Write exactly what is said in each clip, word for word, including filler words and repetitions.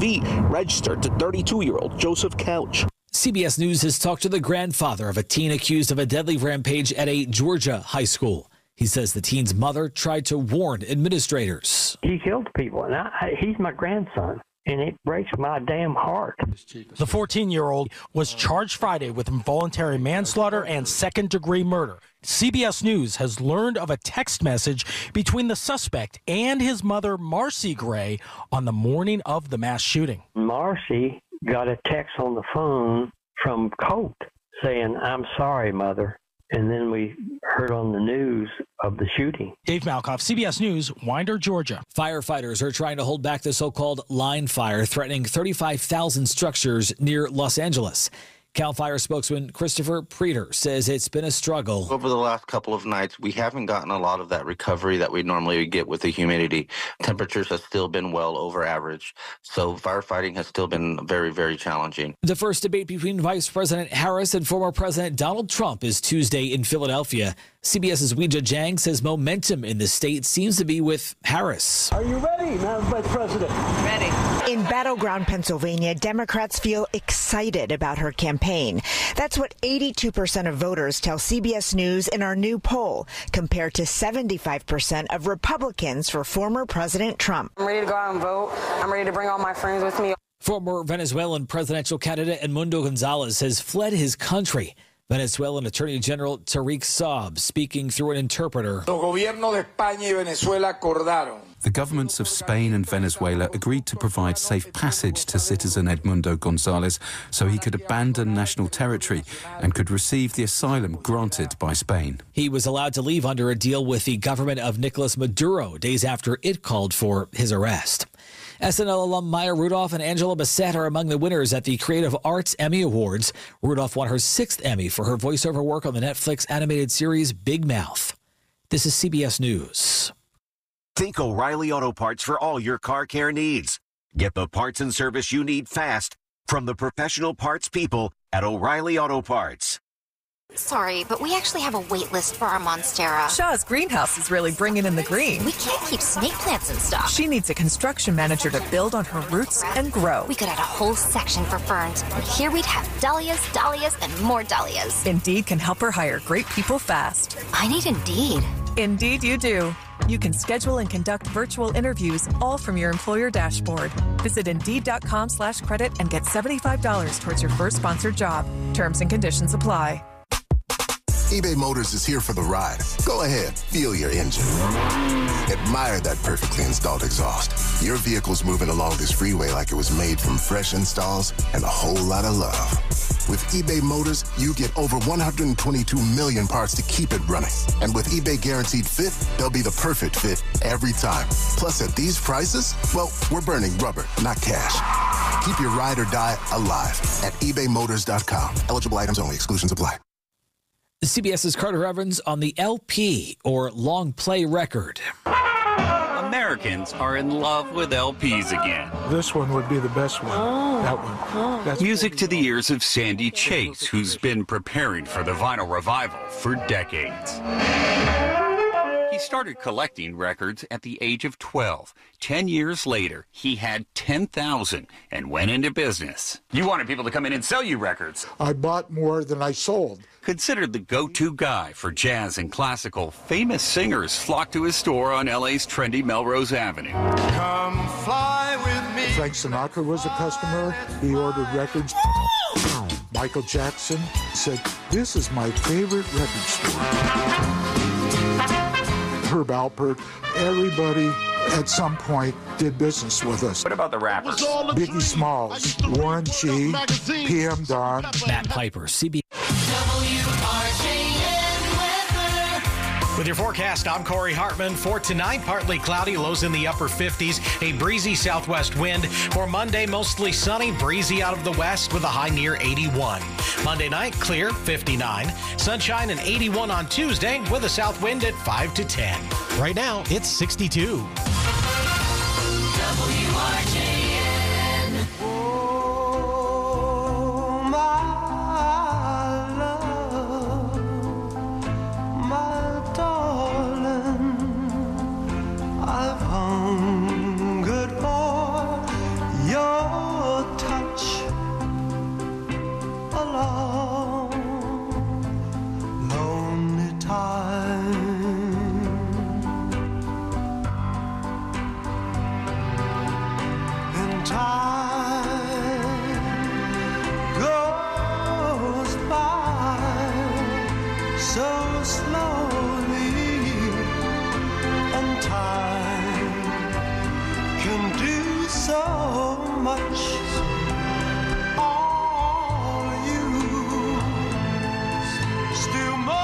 V registered to thirty-two-year-old Joseph Couch. C B S News has talked to the grandfather of a teen accused of a deadly rampage at a Georgia high school. He says the teen's mother tried to warn administrators. He killed people, and I, he's my grandson, and it breaks my damn heart. The fourteen-year-old was charged Friday with involuntary manslaughter and second-degree murder. C B S News has learned of a text message between the suspect and his mother, Marcy Gray, on the morning of the mass shooting. Marcy got a text on the phone from Colt saying, "I'm sorry, Mother." And then we heard on the news of the shooting. Dave Malkoff, C B S News, Winder, Georgia. Firefighters are trying to hold back the so-called line fire threatening thirty-five thousand structures near Los Angeles. CAL FIRE spokesman Christopher Preeter says it's been a struggle. Over the last couple of nights, we haven't gotten a lot of that recovery that we normally get with the humidity. Temperatures have still been well over average, so firefighting has still been very, very challenging. The first debate between Vice President Harris and former President Donald Trump is Tuesday in Philadelphia. CBS's Weijia Jiang says momentum in the state seems to be with Harris. Are you ready, Madam Vice President? Ready. In battleground Pennsylvania, Democrats feel excited about her campaign. That's what eighty-two percent of voters tell C B S News in our new poll, compared to seventy-five percent of Republicans for former President Trump. I'm ready to go out and vote. I'm ready to bring all my friends with me. Former Venezuelan presidential candidate Edmundo Gonzalez has fled his country. Venezuelan Attorney General Tariq Saab speaking through an interpreter. The governments of Spain and Venezuela agreed to provide safe passage to citizen Edmundo Gonzalez so he could abandon national territory and could receive the asylum granted by Spain. He was allowed to leave under a deal with the government of Nicolas Maduro days after it called for his arrest. S N L alum Maya Rudolph and Angela Bassett are among the winners at the Creative Arts Emmy Awards. Rudolph won her sixth Emmy for her voiceover work on the Netflix animated series Big Mouth. This is C B S News. Think O'Reilly Auto Parts for all your car care needs. Get the parts and service you need fast from the professional parts people at O'Reilly Auto Parts. Sorry, but we actually have a wait list for our Monstera. Shaw's greenhouse is really bringing in the green. We can't keep snake plants in stock. She needs a construction manager to build on her roots and grow. We could add a whole section for ferns, and here we'd have dahlias, dahlias, and more dahlias. Indeed can help her hire great people fast. I need Indeed. Indeed you do. You can schedule and conduct virtual interviews all from your employer dashboard. Visit Indeed.com slash credit and get seventy-five dollars towards your first sponsored job. Terms and conditions apply. eBay Motors is here for the ride. Go ahead, feel your engine. Admire that perfectly installed exhaust. Your vehicle's moving along this freeway like it was made from fresh installs and a whole lot of love. With eBay Motors, you get over one hundred twenty-two million parts to keep it running. And with eBay Guaranteed Fit, they'll be the perfect fit every time. Plus, at these prices, well, we're burning rubber, not cash. Keep your ride or die alive at ebay motors dot com. Eligible items only. Exclusions apply. CBS's Carter Evans on the L P, or long play record. Americans are in love with L Ps again. This one would be the best one. Oh. That one. Oh. That's Music to the ears of Sandy Chase, who's been preparing for the vinyl revival for decades. He started collecting records at the age of twelve. Ten years later, he had ten thousand and went into business. You wanted people to come in and sell you records. I bought more than I sold. Considered the go-to guy for jazz and classical, famous singers flocked to his store on L A's trendy Melrose Avenue. Come fly with me. Frank Sinatra was a customer. He ordered records. Michael Jackson said, "This is my favorite record store." Herb Alpert, everybody at some point did business with us. What about the rappers? Biggie Smalls, Warren G, P M Dawn. Matt Piper, C B S. With your forecast, I'm Corey Hartman. For tonight, partly cloudy, lows in the upper fifties, a breezy southwest wind. For Monday, mostly sunny, breezy out of the west with a high near eighty-one. Monday night, clear, fifty-nine. Sunshine and eighty-one on Tuesday with a south wind at five to ten. Right now, it's sixty-two. W R J N. Oh, my love, my darling, I've hungered for your much all you still more.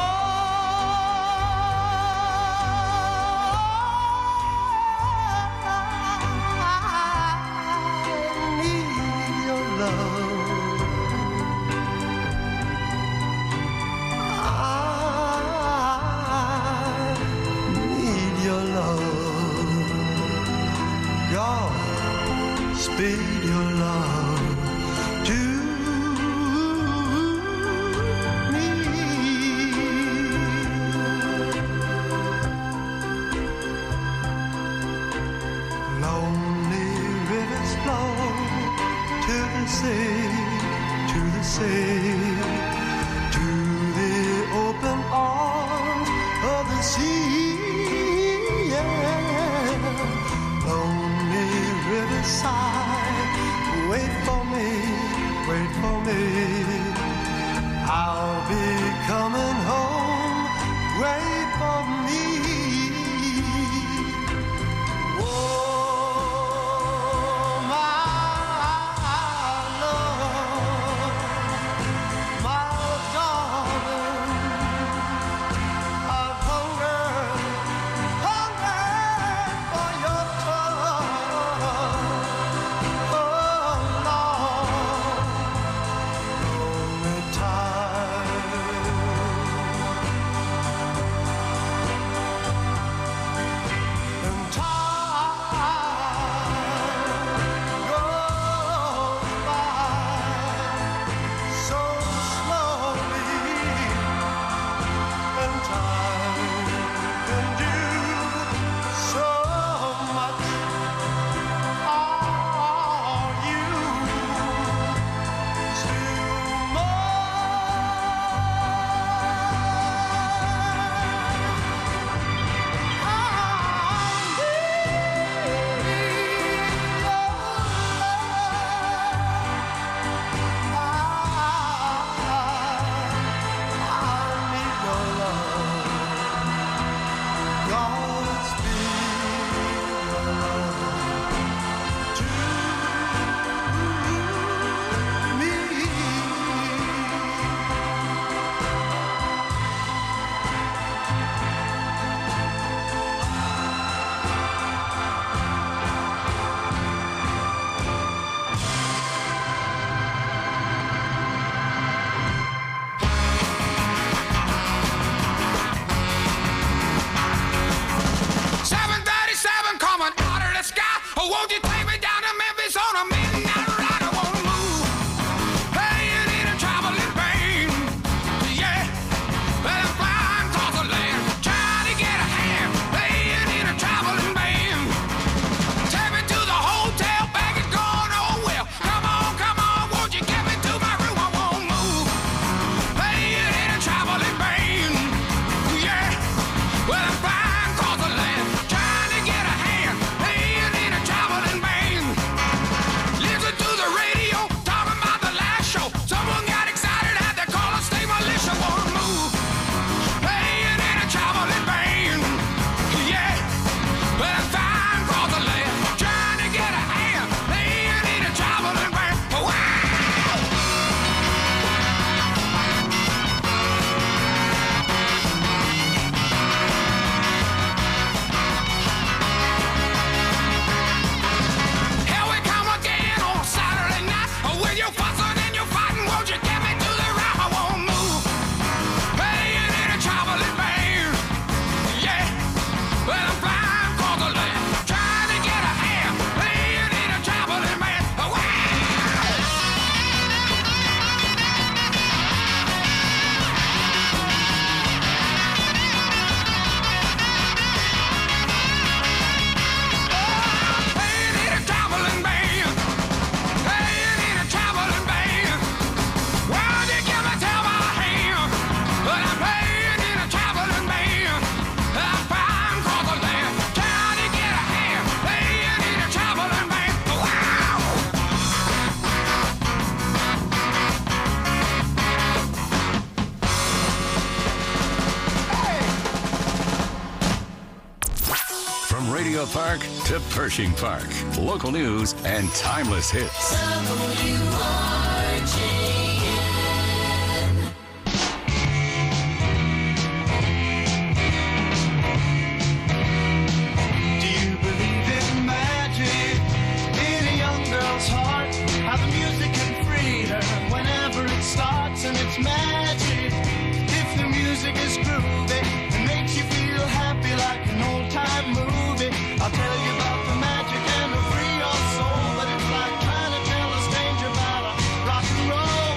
Speed your love to me. Lonely rivers flow to the sea, to the sea, to the open arms of the sea. Yeah. Lonely riverside, wait for me, wait for me. I'll be coming home, wait for me. Oh, my love, my darling, I've hungered, hungered for your touch. to Pershing Park. Local news and timeless hits. W R J N. Do you believe in magic in a young girl's heart? How the music can free her whenever it starts, and it's magic. If the music is groovy and makes you feel happy like an old-time movie, I'll tell you about the magic and it'll free your soul. But it's like trying to tell a stranger about a rock and roll.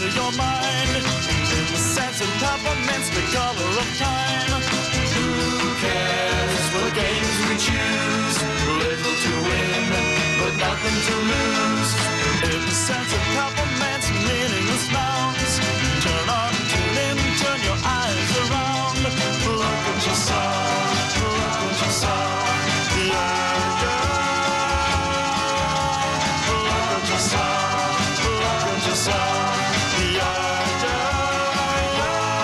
of your mind. In the sense of peppermints, the color of time. Who cares what games we choose? Little to win, but nothing to lose. In the sense of peppermints, meaningless nouns. Turn on, tune in, turn your eyes around. Look what you saw, look what you saw. Yeah, yeah. Look what you saw, look what you saw. Yeah, yeah,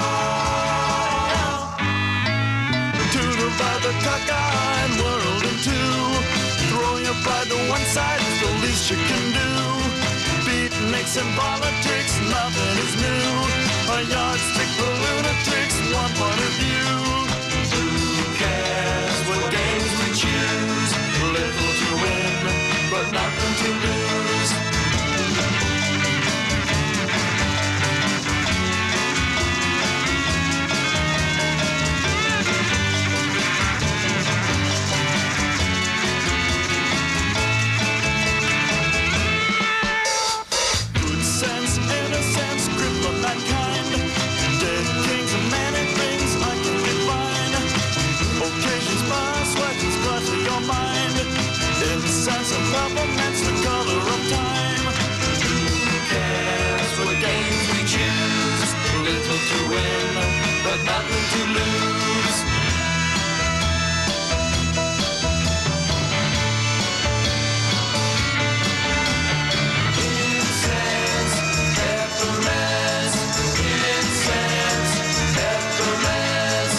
yeah. To divide the cockeyed world in two. Throw your pride to one side is the least you can do. Beatniks and politics, nothing is new. A yardstick for lunatics, one point of view. Who cares what games we choose? Little to win, but nothing to lose. Good sense, innocence, cripple mankind. Dead kings and many things I can define. Occasions pass, legends brush to your mind. Incense and peppermints, the color of time. Who cares what games we choose? Little to win, but nothing to lose. Incense, peppermints, incense, peppermints.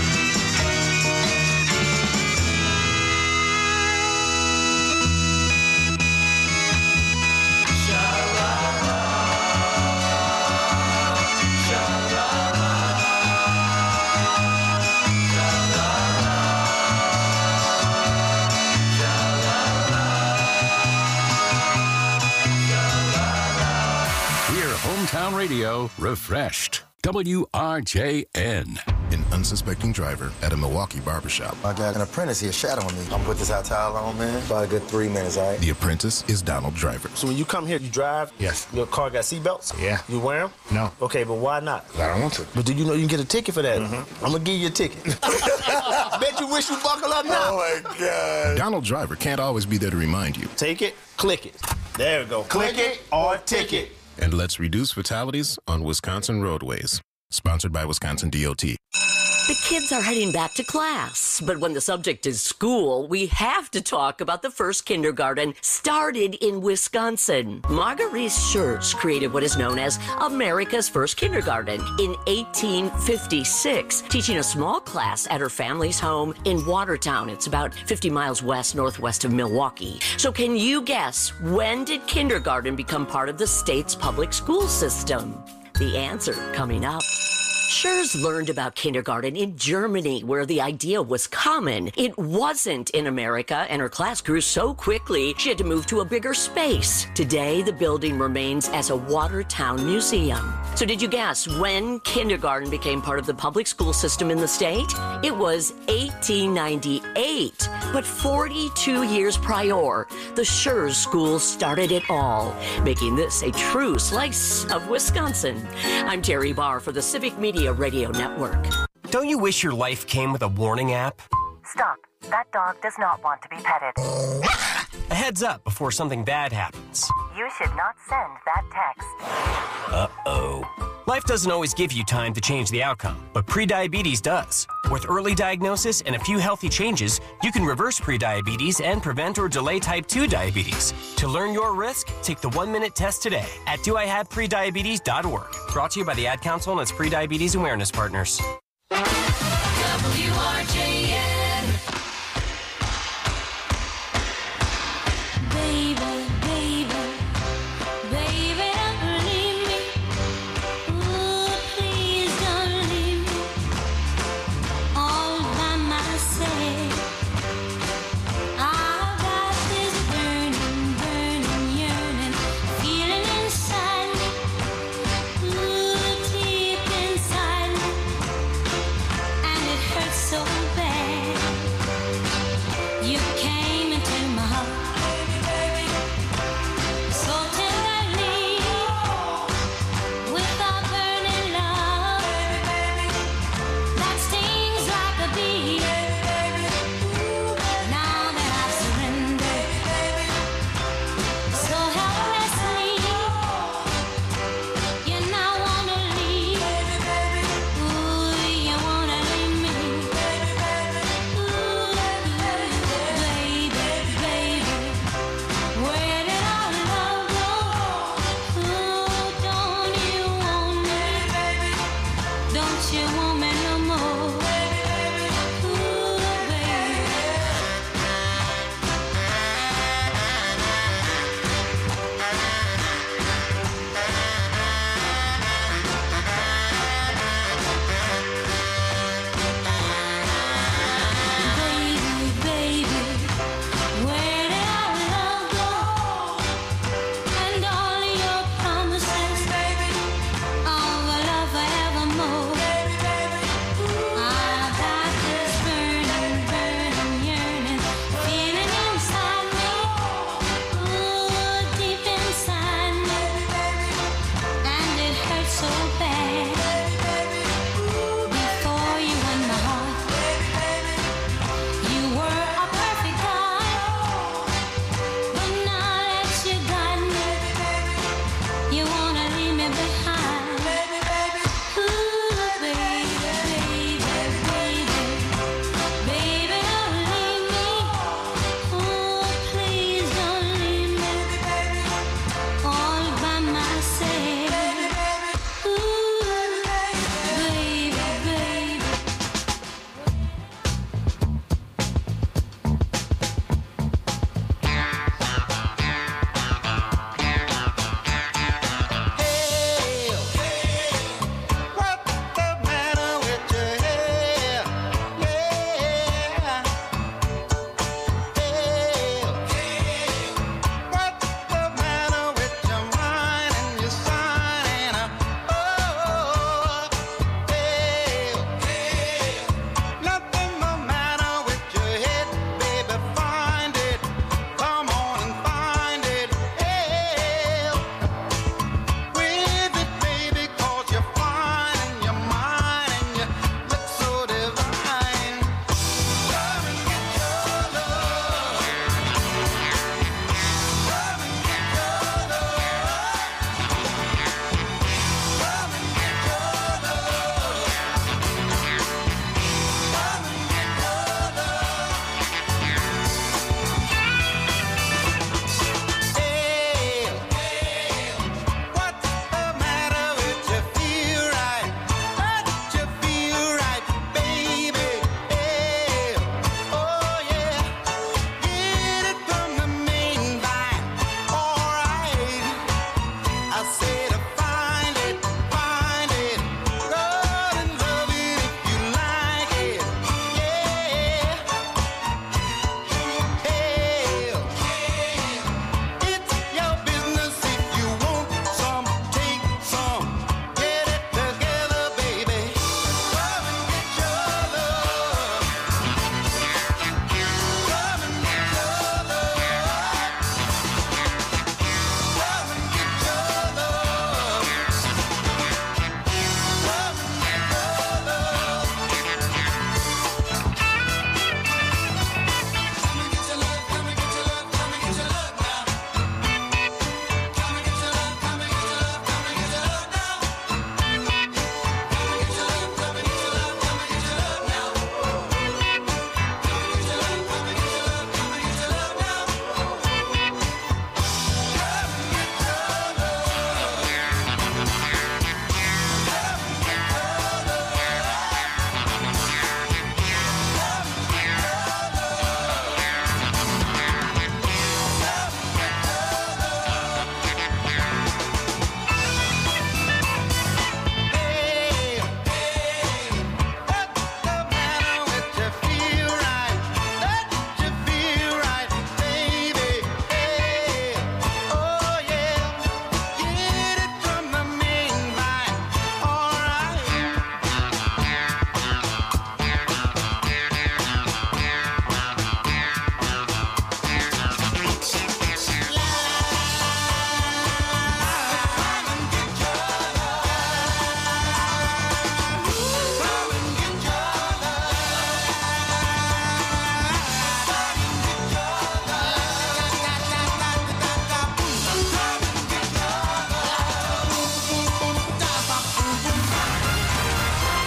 Hear Hometown Radio refreshed. W R J N. An unsuspecting driver at a Milwaukee barbershop. I got an apprentice here shadowing me. I'm put this hot towel on, man. About a good three minutes, all right? The apprentice is Donald Driver. So when you come here, you drive? Yes. Your car got seatbelts? Yeah. You wear them? No. Okay, but why not? I don't want to. But do you know you can get a ticket for that? Mm-hmm. I'm gonna give you a ticket. Bet you wish you buckle up now. Oh, my God. Donald Driver can't always be there to remind you. Take it, click it. There we go. Click it or ticket. And let's reduce fatalities on Wisconsin roadways. Sponsored by Wisconsin D O T. The kids are heading back to class, but when the subject is school, we have to talk about the first kindergarten started in Wisconsin. Marguerite Schurz created what is known as America's first kindergarten in eighteen fifty-six, teaching a small class at her family's home in Watertown. It's about fifty miles west northwest of Milwaukee. So can you guess, when did kindergarten become part of the state's public school system? The answer coming up. Schurz learned about kindergarten in Germany, where the idea was common. It wasn't in America, and her class grew so quickly, she had to move to a bigger space. Today, the building remains as a Watertown museum. So did you guess when kindergarten became part of the public school system in the state? It was eighteen ninety-eight. But forty-two years prior, the Schurz School started it all, making this a true slice of Wisconsin. I'm Terry Barr for the Civic Media Radio Network. Don't you wish your life came with a warning app? Stop. That dog does not want to be petted. A heads up before something bad happens. You should not send that text. Uh-oh. Life doesn't always give you time to change the outcome, but prediabetes does. With early diagnosis and a few healthy changes, you can reverse prediabetes and prevent or delay type two diabetes. To learn your risk, take the one-minute test today at do I have prediabetes dot org. Brought to you by the Ad Council and its Prediabetes Awareness Partners. W R J N. Baby, baby, baby, don't leave me. Ooh, please don't leave me all by myself. I've got this burning, burning, yearning feeling inside me. Ooh, deep inside me.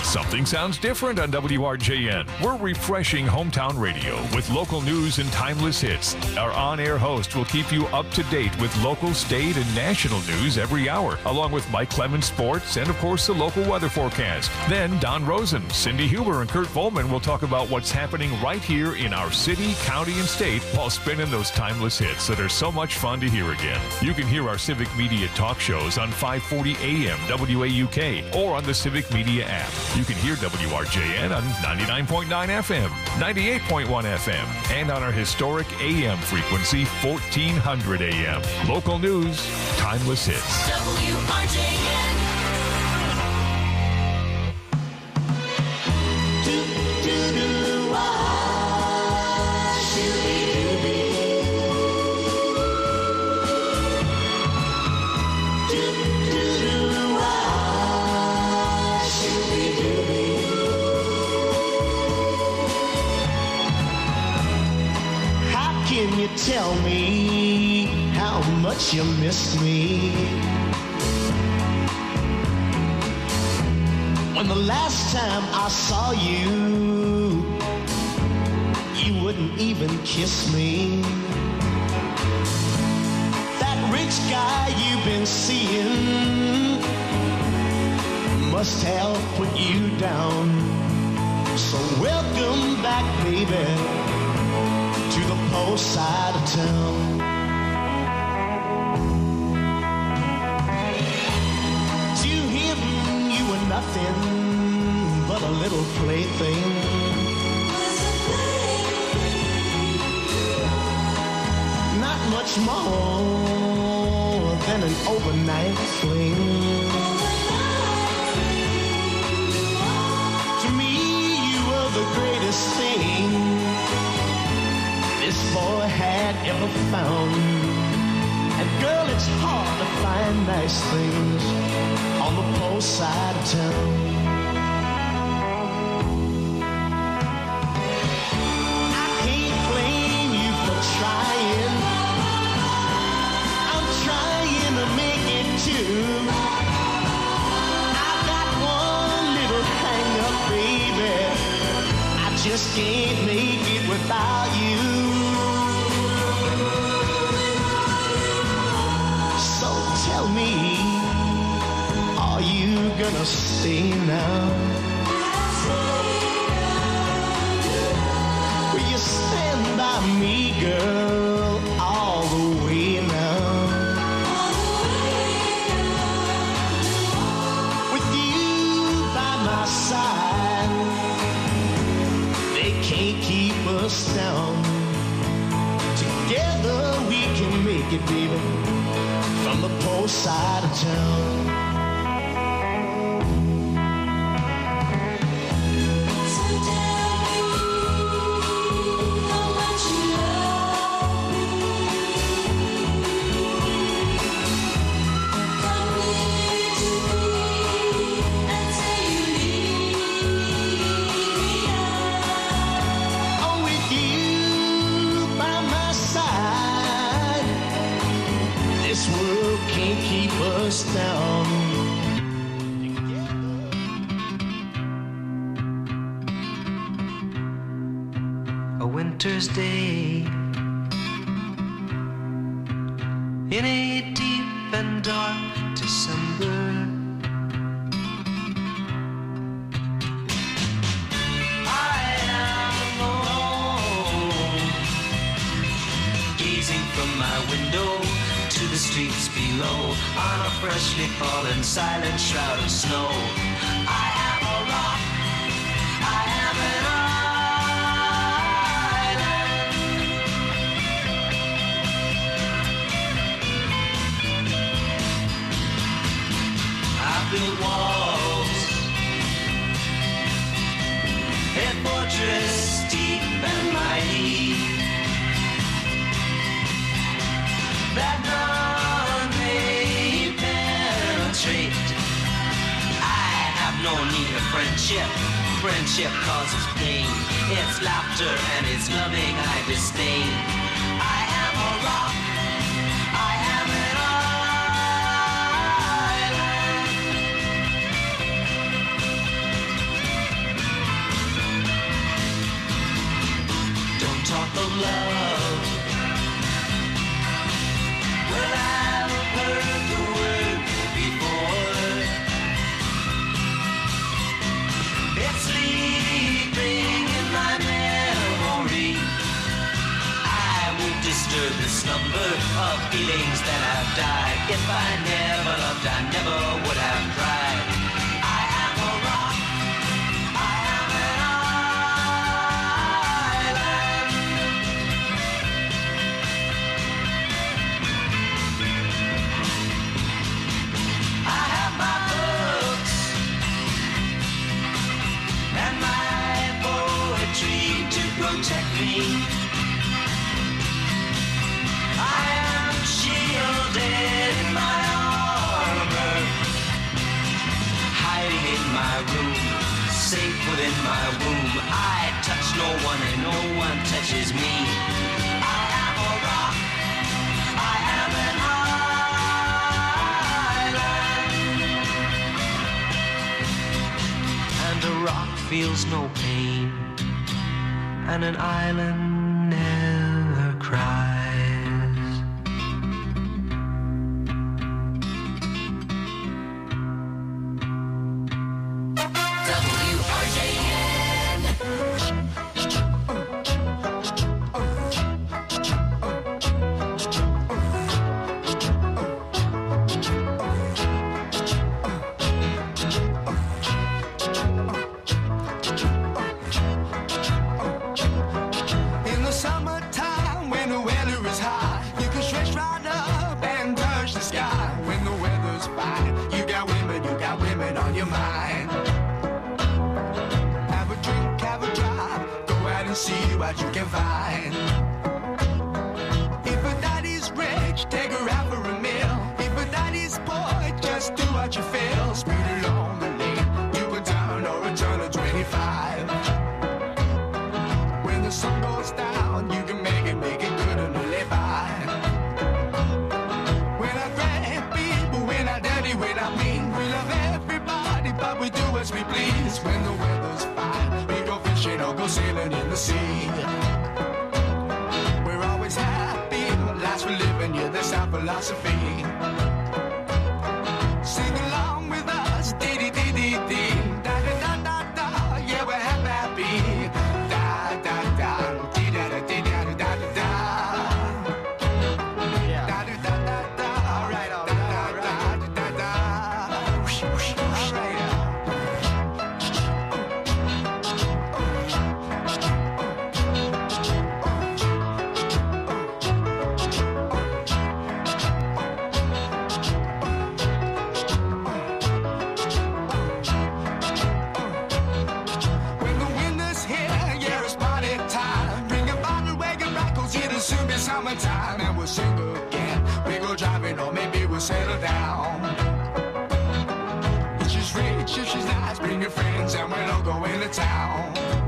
Something sounds different on W R J N. We're refreshing hometown radio with local news and timeless hits. Our on-air host will keep you up to date with local, state, and national news every hour, along with Mike Clemens Sports and, of course, the local weather forecast. Then Don Rosen, Cindy Huber, and Kurt Volman will talk about what's happening right here in our city, county, and state while spinning those timeless hits that are so much fun to hear again. You can hear our Civic Media talk shows on five forty A M W A U K or on the Civic Media app. You can hear W R J N on ninety-nine point nine F M, ninety-eight point one F M, and on our historic A M frequency, fourteen hundred A M. Local news, timeless hits. W R J N. Tell me how much you miss me. When the last time I saw you, you wouldn't even kiss me. That rich guy you've been seeing must have put you down. So welcome back, baby, to the post side of town. To him you were nothing but a little plaything. Not much more than an overnight fling. To me you were the greatest thing this boy had ever found. And girl, it's hard to find nice things on the post side of town. I can't blame you for trying. I'm trying to make it too. I've got one little hang up, baby. I just can't make it without you. Tell me, are you gonna stay now? Will you stand by me, girl, all the way now? With you by my side, they can't keep us down. Together we can make it, baby, from the post side of town. So tell me how much you love me. Come here to me and say you need me now. Oh, with you by my side, this world can't keep us down. A winter's day in a deep and dark December, I am alone, gazing from my window to the streets below, on a freshly fallen silent shroud of snow. I am a rock, I am an island. I built walls, a fortress deep and mighty, that none may penetrate. I have no need of friendship. Friendship causes pain. It's laughter and it's loving I disdain. I am a rock. I am an island. love. Well, I've heard the word before. It's sleeping in my memory. I won't disturb the slumber of feelings that I've died. If I never loved, I never would have tried. I am a rock. I am an island. I have my books and my poetry to protect me. I am shielded in my armor, hiding in my room, safe within my womb. I touch no one and no one touches me. I am a rock. I am an island. And a rock feels no pain, and an island never cries. In the summertime, when the weather is hot, you can stretch right up and touch the sky. When the weather's fine, you got women, you got women on your mind. Have a drink, have a drive, go out and see what you can find. If a daddy's rich, take her out for a meal. If a daddy's poor, just do what you feel. Speed along the lane, you can turn or a turn of twenty-five. When the sun goes down, you can make it, make it good and live by. When I grab people, when I dirty, when I mean, we love everybody, but we do as we please. When the weather's fine, we go fishing or go sailing in the sea. We're always happy, life's for living, yeah, that's our philosophy. Sing along with us, dee dee dee dee dee, da da da da da, yeah, we're happy. Da da da, dee da da dee da da da da. Da da da da da, all right, all right, all right, da da da. Whoosh, whoosh, whoosh, right. When the winter's here, yeah, it's party time. Bring a bottle, wagon rock, 'cause it'll soon be summertime. And we'll sing again. We go driving, or maybe we'll settle down. If she's rich, if she's nice, bring your friends, and we'll all go into town.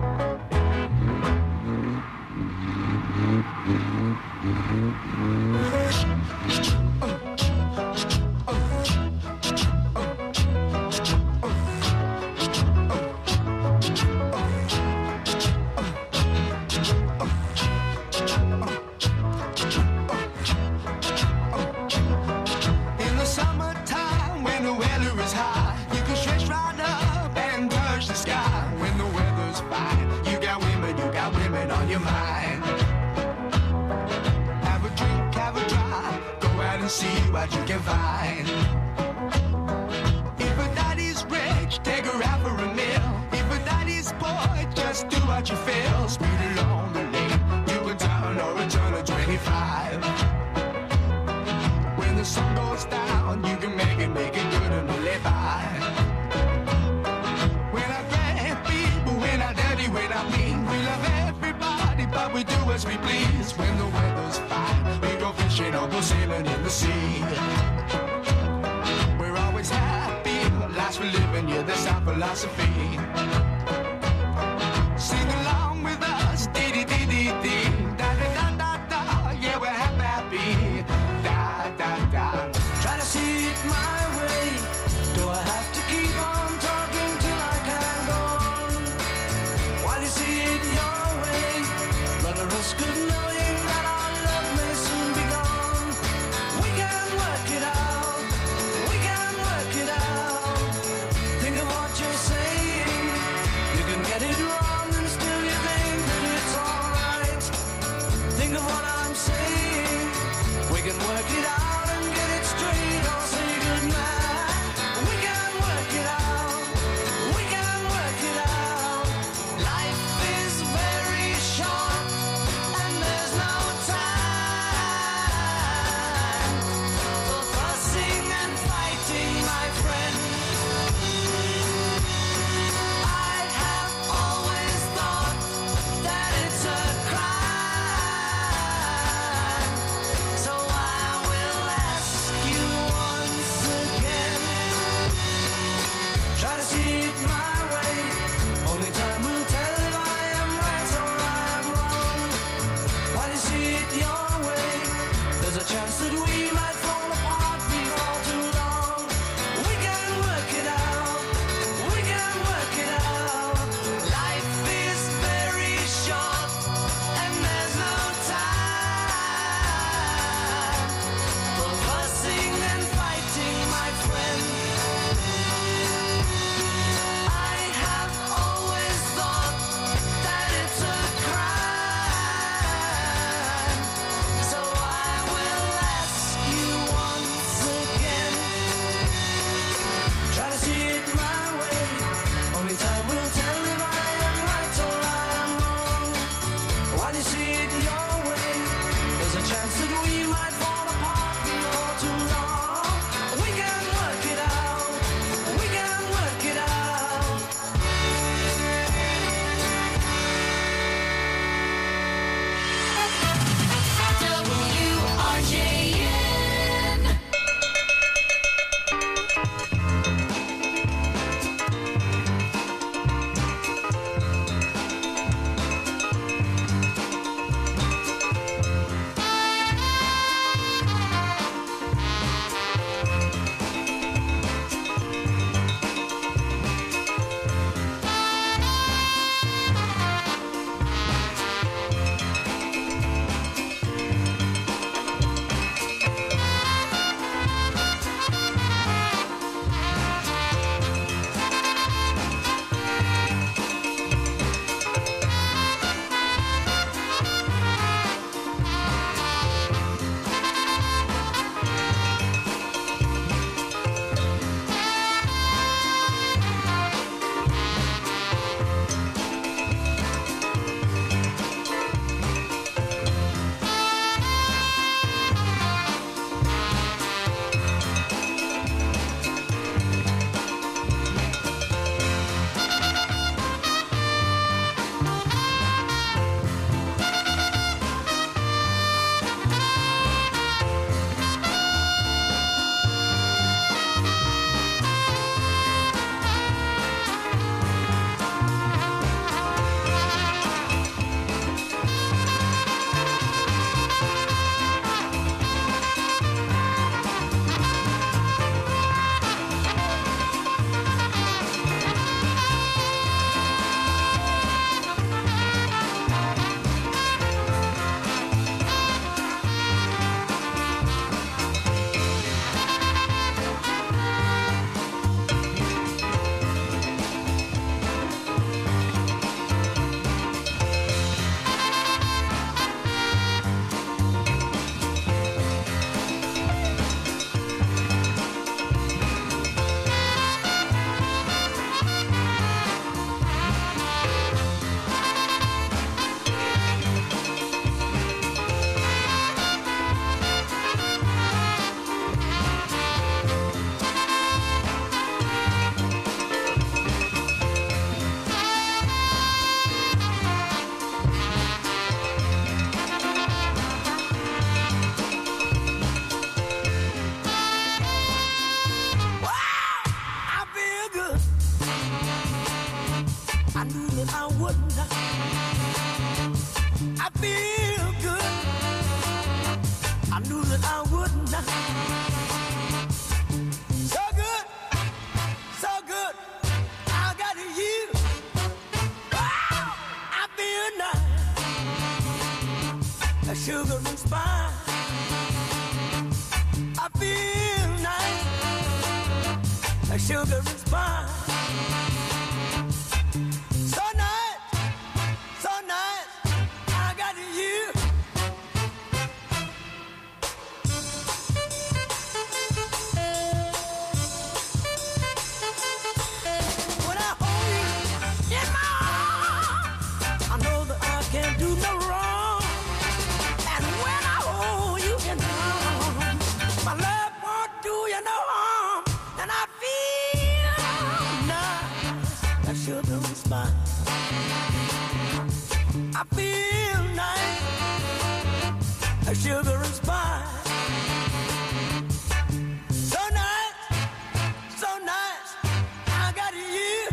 In the summertime, when the weather is hot, you can stretch right up and touch the sky. When the weather's fine, you got women, you got women on your mind. Have a drink, have a drive, go out and see what you can find. If a daddy's rich, take her out for a meal. If a daddy's poor, just do what you feel. Speed along the lane, you can turn or a turn of twenty-five. When the sun goes down, you can make it, make it good and live by. When I grab people, when I dirty, when I mean, we love everybody, but we do as we please. When the weather's fine, we go fishing or go sailing in the sea. We're always happy, life's for living, yeah, that's our philosophy. Sing along with us, dee dee dee dee dee, da da da da da, yeah, we're happy. Da da da. Try to see it my way. Do I have to keep on talking till I can go on? While you see it your way, none of us could know sugar and spice. I feel nice, like sugar and spice. So nice, so nice, I got you. When I hold you in my arms, I know that I can't do no wrong. And when I hold you in my arms, my love won't do you no harm. And I feel nice, like sugar and spice. I feel nice, like sugar and spice. So nice, so nice, I got you.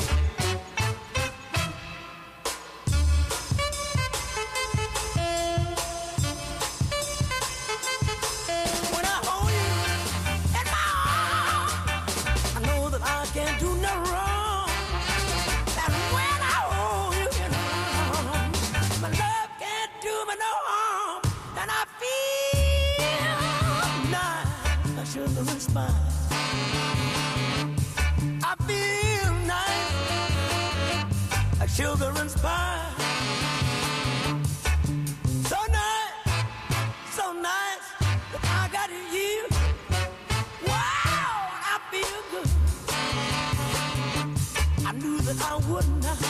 When I hold you in my arms, I know that I can't do no wrong. And when I hold you in my arms, my love can't do me no harm. And I feel nice, like sugar and spice. I feel nice, like sugar and spice. So nice, so nice, that I got you. Wow, I feel good. I knew that I would not.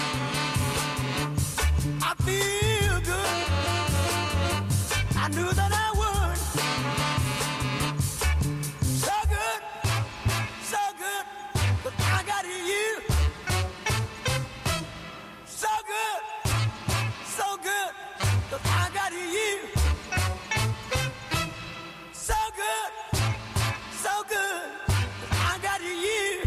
I feel good. I knew that I would. So good, so good, that I got you. So good, so good, that I got you. So good, so good, that I got you.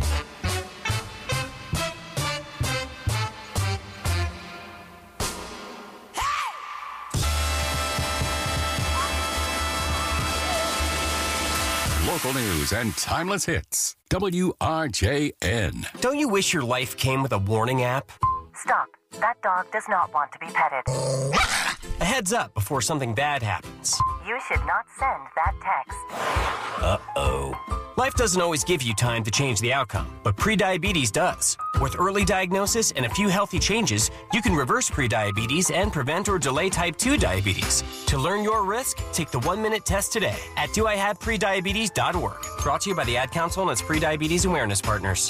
Local news and timeless hits. W R J N. Don't you wish your life came with a warning app? Stop. That dog does not want to be petted. A heads up before something bad happens. You should not send that text. Uh-oh. Life doesn't always give you time to change the outcome, but prediabetes does. With early diagnosis and a few healthy changes, you can reverse prediabetes and prevent or delay type two diabetes. To learn your risk, take the one-minute test today at do I have prediabetes dot org. Brought to you by the Ad Council and its prediabetes awareness partners.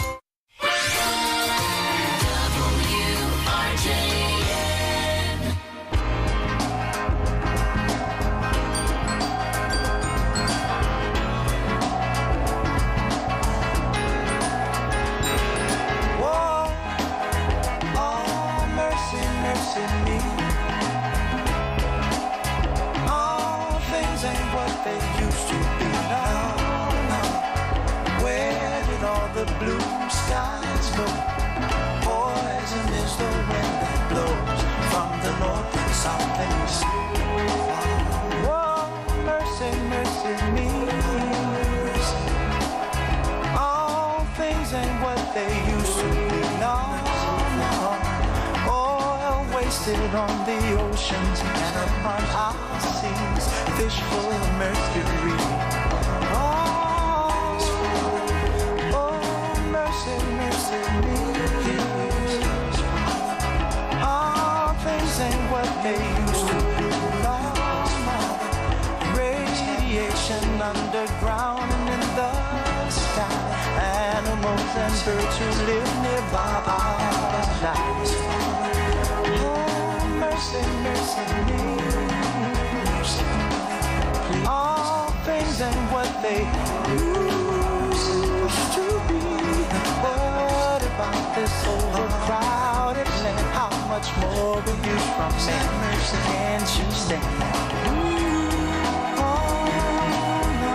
The blue skies go. Poison is the wind that blows from the north and south and east. Whoa, mercy, mercy me. All things ain't what they used to be. No, no. Oil wasted on the oceans and upon our seas. Fish full of mercury. All things ain't what they used to be. Radiation underground and in the sky. Animals and birds who live nearby our lives. Oh, mercy, mercy me. All things ain't what they used to be. What about this overcrowded land? How much more will you from me? Can't you stand that? Oh, no.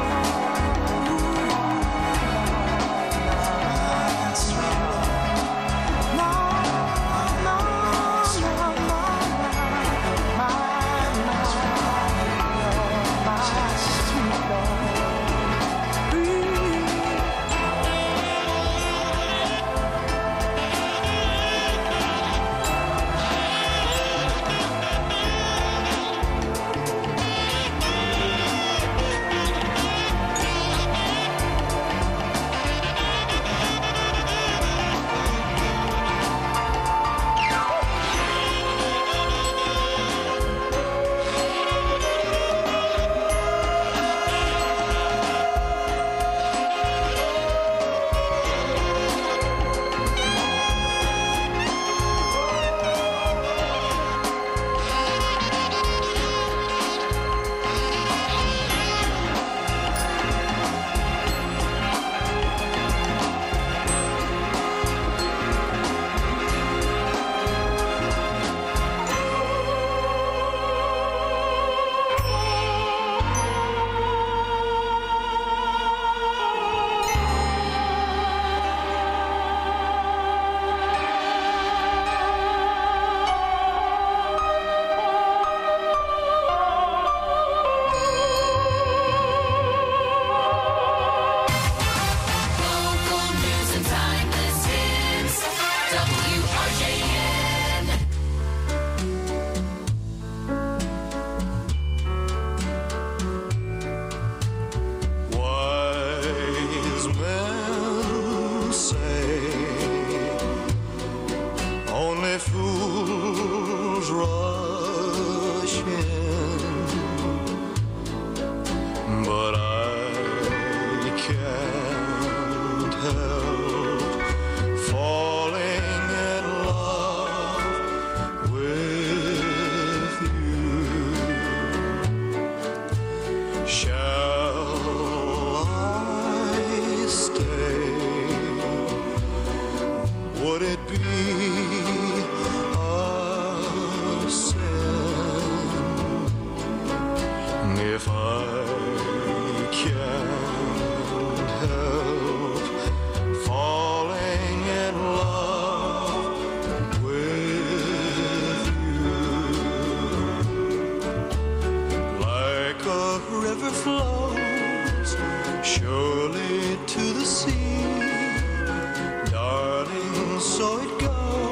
No, no, no, no, my, my, my sweet Lord. Would it be a sin if I can't help falling in love with you? Like a river flows surely to the sea, darling, so it goes.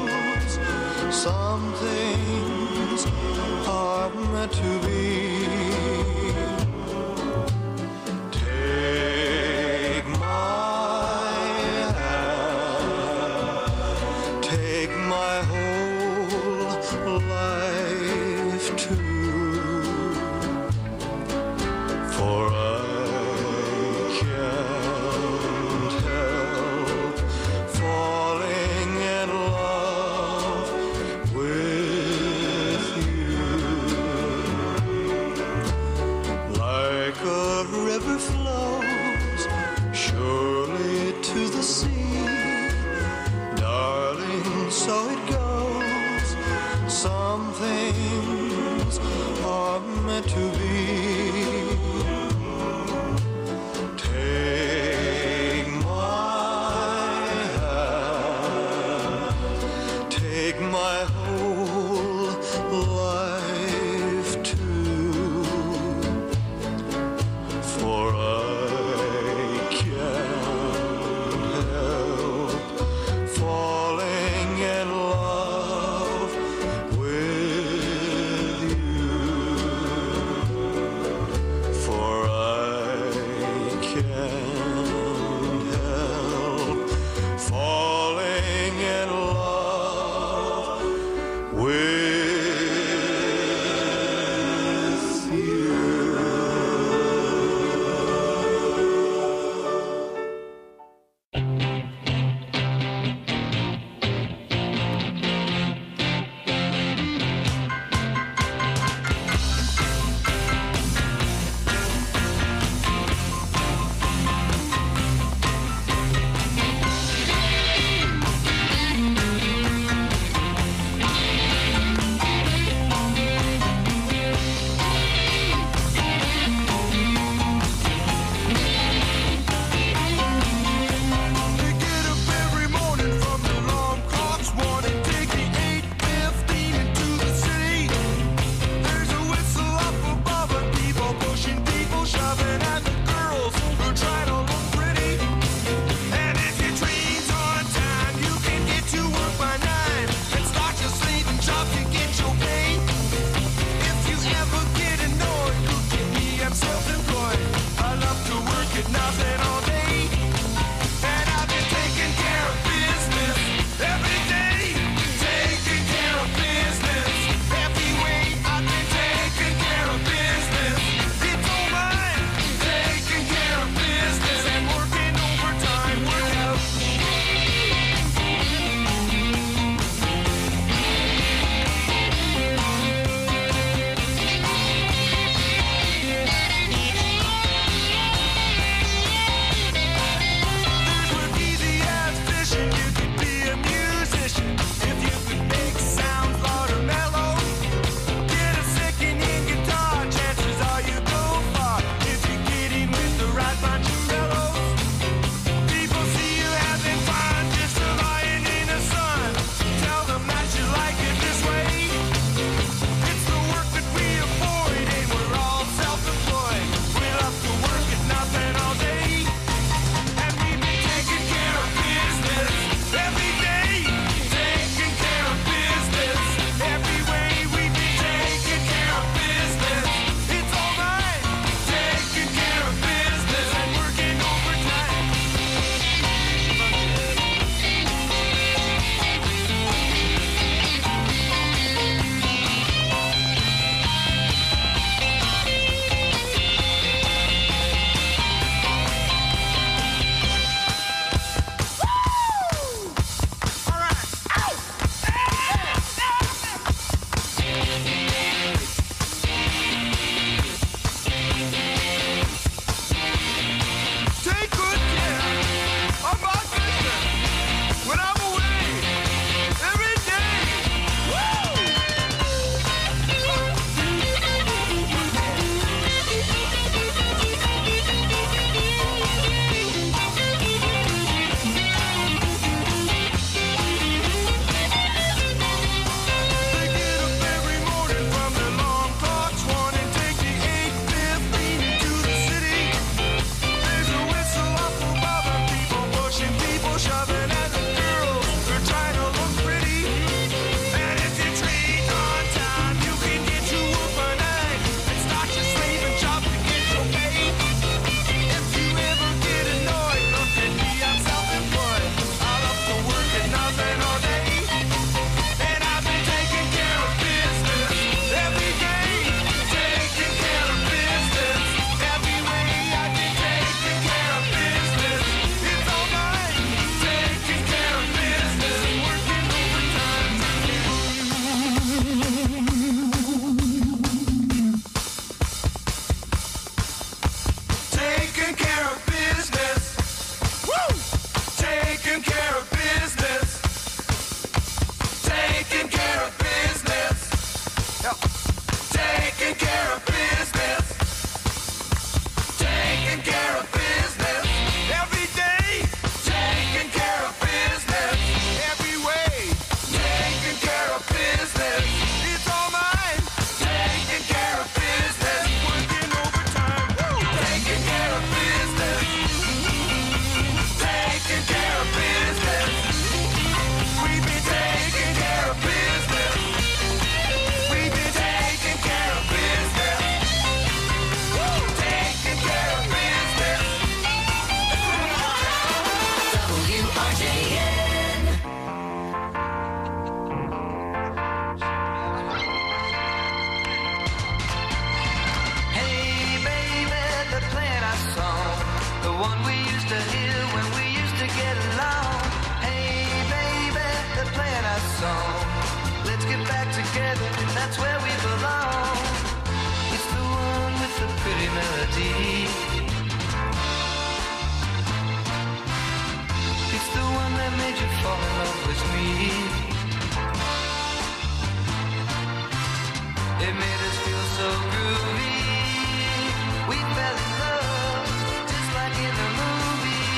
It made us feel so groovy. We fell in love, just like in the movie.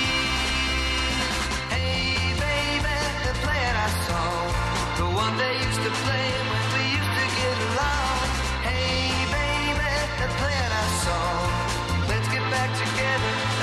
Hey baby, they're playing our song, the one they used to play when we used to get along. Hey baby, they're playing our song. Let's get back together.